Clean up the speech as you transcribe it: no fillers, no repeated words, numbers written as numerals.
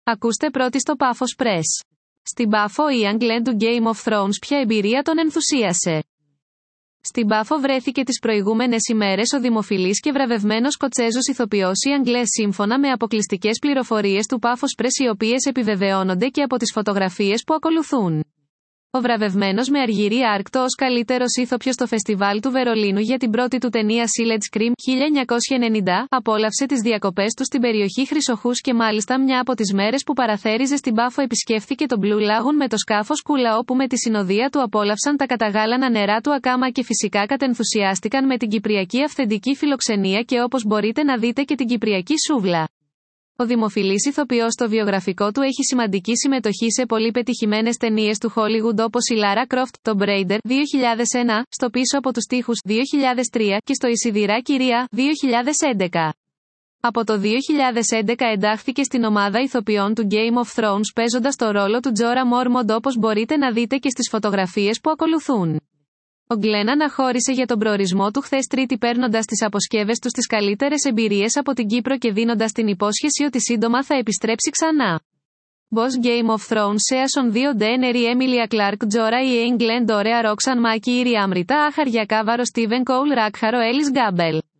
Ακούστε πρώτοι στο Paphos Press. Στην Πάφο η Αγγλέν του Game of Thrones ποια εμπειρία τον ενθουσίασε. Στην Πάφο βρέθηκε τις προηγούμενες ημέρες ο δημοφιλής και βραβευμένος Σκοτσέζος ηθοποιός Ιαν Γκλεν σύμφωνα με αποκλειστικές πληροφορίες του Paphos Press οι οποίες επιβεβαιώνονται και από τις φωτογραφίες που ακολουθούν. Ο βραβευμένος με αργυρή άρκτο ως καλύτερος ήθοποιος στο φεστιβάλ του Βερολίνου για την πρώτη του ταινία Silent Scream 1990, απόλαυσε τις διακοπές του στην περιοχή Χρυσοχούς και μάλιστα μια από τις μέρες που παραθέριζε στην Πάφο επισκέφθηκε το Blue Lagoon με το σκάφος Κούλα όπου με τη συνοδεία του απόλαυσαν τα καταγάλανα νερά του Ακάμα και φυσικά κατενθουσιάστηκαν με την κυπριακή αυθεντική φιλοξενία και όπως μπορείτε να δείτε και την κυπριακή σούβλα. Ο δημοφιλής ηθοποιός στο βιογραφικό του έχει σημαντική συμμετοχή σε πολύ πετυχημένες ταινίες του Hollywood όπως η Lara Croft, το Raider 2001, στο Πίσω από τους τοίχους 2003 και στο Η Σιδηρά Κυρία 2011. Από το 2011 εντάχθηκε στην ομάδα ηθοποιών του Game of Thrones παίζοντας το ρόλο του Jorah Mormont όπως μπορείτε να δείτε και στις φωτογραφίες που ακολουθούν. Ο Γκλεν αναχώρησε για τον προορισμό του χθες Τρίτη παίρνοντας τις αποσκεύες του στις καλύτερες εμπειρίες από την Κύπρο και δίνοντας την υπόσχεση ότι σύντομα θα επιστρέψει ξανά. Boss Game of Thrones Season 2 Daenerys Emilia Clarke Jorah Ian Glenn Dorea Roxanne Maki Iri Amrita Αχαρια Κάβαρο Steven Cole Ράκχαρο Ellis Gable